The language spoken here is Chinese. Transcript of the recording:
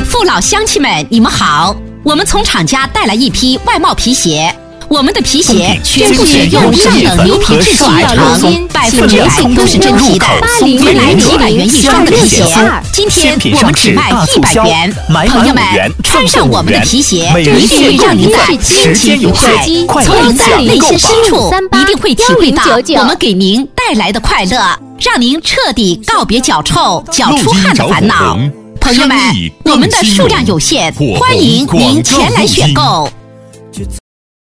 父老乡亲们，你们好！我们从厂家带来一批外贸皮鞋，我们的皮鞋全部是用上等牛皮制作而成，100%都是真皮的。原来几百元一双的皮鞋，今天我们只卖100元。朋友们，穿上我们的皮鞋，一定会让您在心情愉快，从您的内心深处一定会体会到我们给您带来的快乐，让您彻底告别脚臭、脚出汗的烦恼。朋友们，我们的数量有限，欢迎您前来选购。